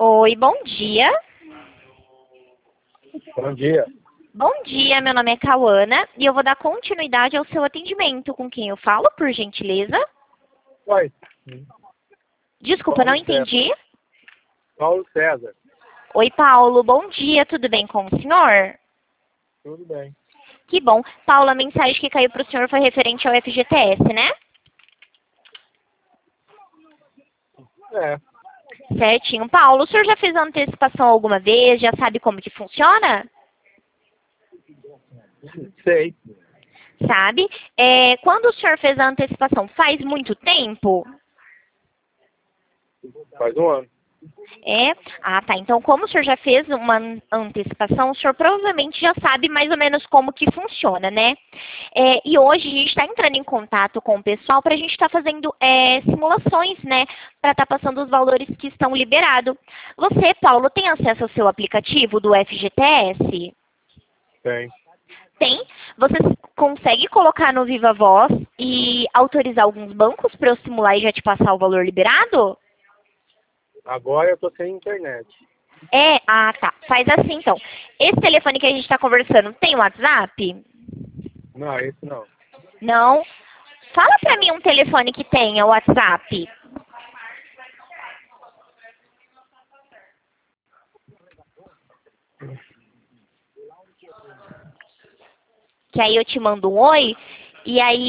Oi, bom dia. Bom dia. Bom dia, meu nome é Cauana e eu vou dar continuidade ao seu atendimento. Com quem eu falo, por gentileza? Oi. Desculpa, não Paulo César. entendi. Paulo César. Oi, Paulo, bom dia, tudo bem com o senhor? Tudo bem. Que bom. Paulo, a mensagem que caiu para o senhor foi referente ao FGTS, né? É. Certinho. Paulo, o senhor já fez a antecipação alguma vez? Já sabe como que funciona? Sei. Sabe? Quando o senhor fez a antecipação, faz muito tempo? Faz um ano. Ah, tá. Então, como o senhor já fez uma antecipação, o senhor provavelmente já sabe mais ou menos como que funciona, né? E hoje a gente está entrando em contato com o pessoal para a gente estar fazendo simulações, né? Para estar passando os valores que estão liberados. Você, Paulo, tem acesso ao seu aplicativo do FGTS? Tem. Tem. Você consegue colocar no Viva Voz e autorizar alguns bancos para eu simular e já te passar o valor liberado? Agora eu tô sem internet. Ah, tá. Faz assim, então. Esse telefone que a gente está conversando tem WhatsApp? Não, esse não. Não? Fala pra mim um telefone que tenha WhatsApp. Que aí eu te mando um oi, e aí